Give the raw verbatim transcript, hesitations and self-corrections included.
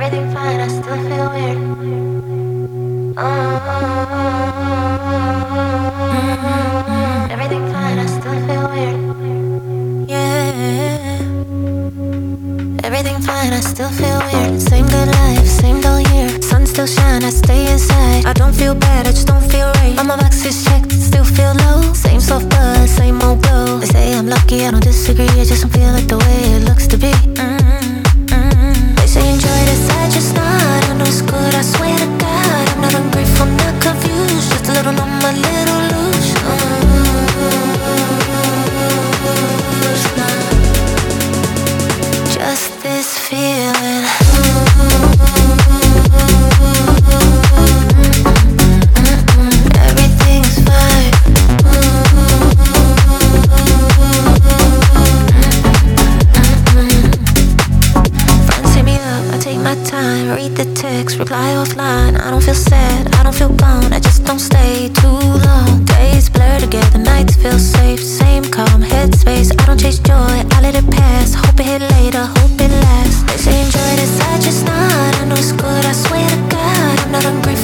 Everything fine, I still feel weird. Mm-hmm. Everything fine, I still feel weird. Yeah. Everything fine, I still feel weird. Same good life, same dull year. Sun still shine, I stay inside. I don't feel bad, I just don't feel right. All my boxes checked, still feel low. Same soft buzz, same old glow. They say I'm lucky, I don't disagree. I just don't feel like the way it looks to be. Mm-hmm. Mm-hmm. They say enjoy this, I just not. I know it's good, I swear to God. I'm not ungrateful, not confused. Just a little numb, a little loose. Mm-hmm. Just this feeling. Everything's fine. Friends hit me up, I take my time. Read the text, reply offline. I don't feel sad, I don't feel gone. I just don't stay too long. Days blur together, nights feel safe. Same calm headspace. I don't chase joy, I let it pass. Hope it hit later, hope it lasts. They say enjoy this, I just not. I know it's good, I swear to God. I'm not ungrateful.